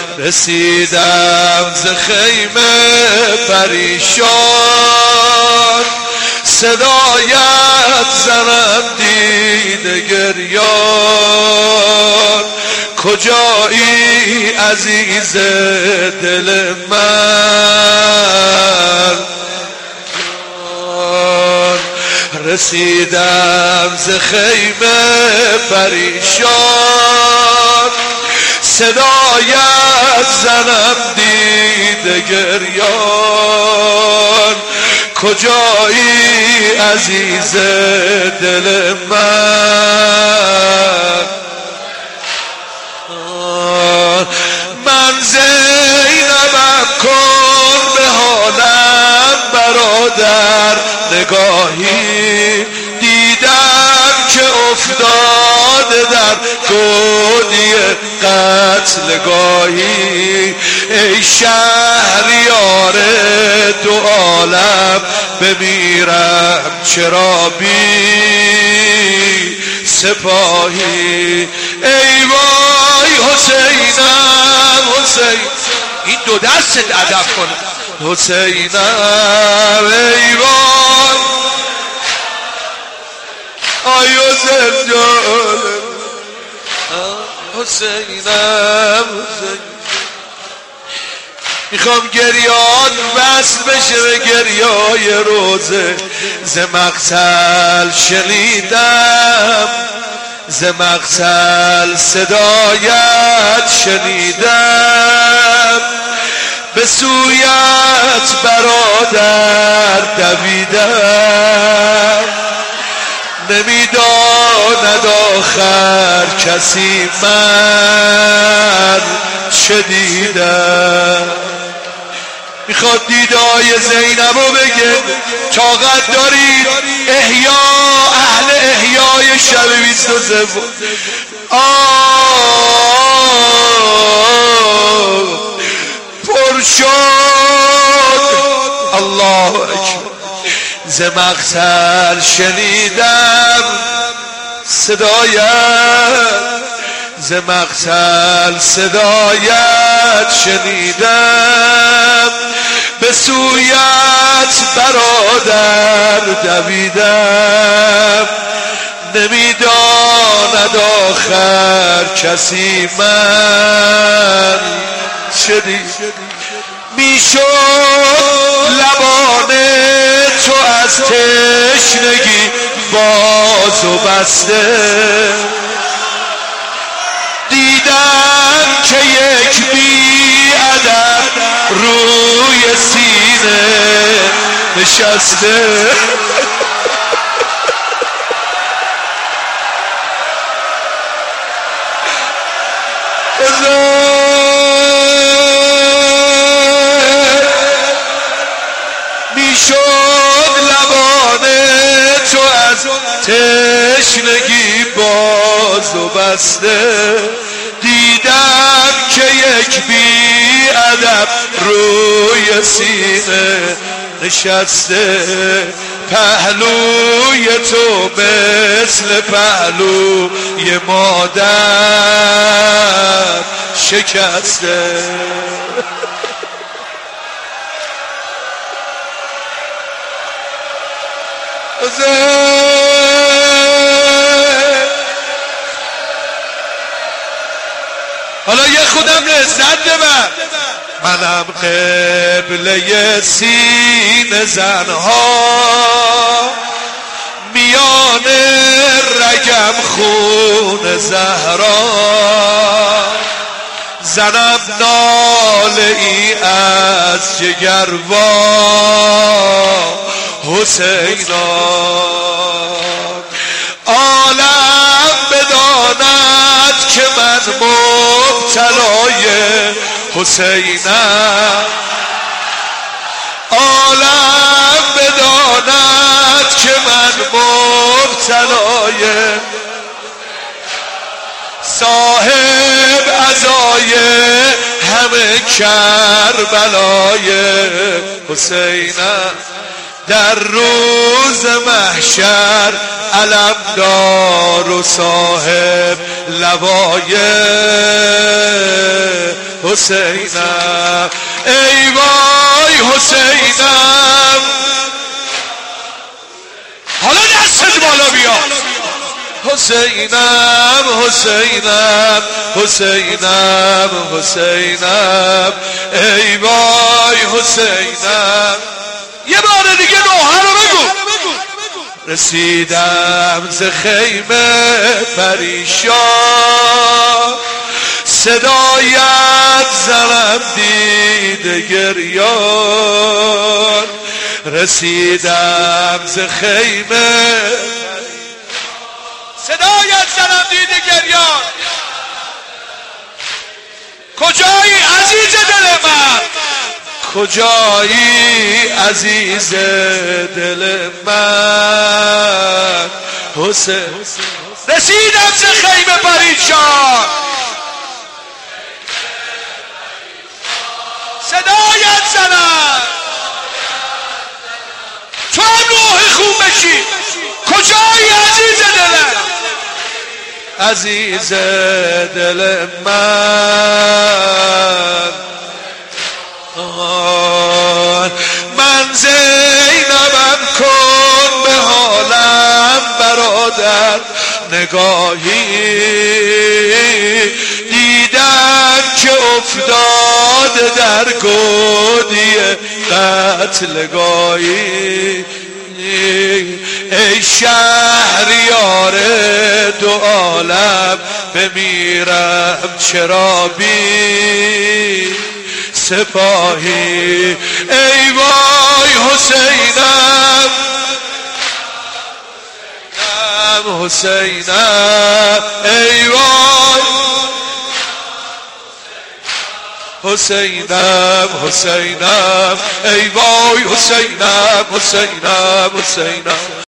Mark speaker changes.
Speaker 1: رسیدم ز خیمه پریشان صدایت زنم دیده گریان کجایی عزیز دل من رسیدم ز خیمه پریشان صدایت زنم دیده گریان کجایی عزیز دل من من زینبم کن به حالم برادر نگاهی دیدم که افتاده در گودی قتل گاهی ای شهریار دو عالم بمیرم چرا بی سپاهی ای وای حسینم حسین این دو دست ادب کنه حسینم ای وای آی حسین جان حسینم حسین میخوام گریان وصل بشه به گریای روزه ز مقتل شنیدم ز مقتل صدایت شنیدم به سویت برادر دویدم نمیداند آخر کسی من چه دیدم میخواد دیدای زینبو بگه طاقت دارید احیا اهل احیای شب 23 پر شد الله اکبر ز مقتل شنیدم صدایت ز مقتل صدایت شنیدم به سویت برادر دویدم نمیداند آخر کسی من چه دید میشد لبان تو از تشنگی باز و بسته دیدم که یک بی ادب روی سینه نشسته میشد لبان تو از تشنگی باز و بسته دیدم که یک بی ادب روی سینه نشسته پهلوی تو مثل پهلوی مادر شکسته حالا یه خودم لذت ببر منم قبله سین زنها میان رگم خون زهرا زنم ناله ای از جگروا حسینا عالم بداند که من مبتلای حسینم عالم بداند که من مبتلای صاحب عزای همه کربلای حسینم در روز محشر علمدار و صاحب لوای حسینم ای وای حسینم حالا دستت بالا بیا حسینم حسینم حسینم حسینم ای وای حسینم یه بار دیگه نوحه رو بگو رسیدم ز خیمه پریشان صدایت زنم دیده گریان رسیدم ز خیمه صدایت زنم دیده گریان کجایی عزیز دل من کجایی عزیز دل من حسین رسیدم ز خیمه پریشان صدایت زنم تو هم روح خوب بشی کجایی عزیز دلم عزیز دل من زینبم کن به حالم برادر نگاهی دیدم که افتاده در گودی قتلگاهی ای شهریار دو عالم بمیرم چرا بی سپاهی ای وای حسینم حسینم ای وای حسینم حسینم ای وای حسینم حسینم حسینم